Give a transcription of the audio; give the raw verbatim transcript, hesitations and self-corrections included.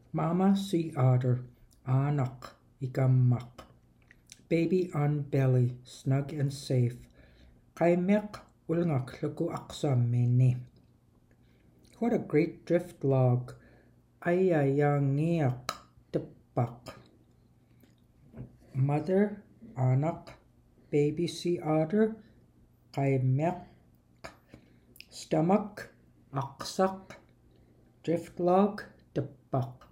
Mama sea otter, anak, ikammak. Baby on belly, snug and safe. Kaimek ulngak luku aksamini. What a great drift log. Ayayangiak tepak. Mother, anak, baby sea otter, kaimek. Stomach, aksak, drift log, tepak.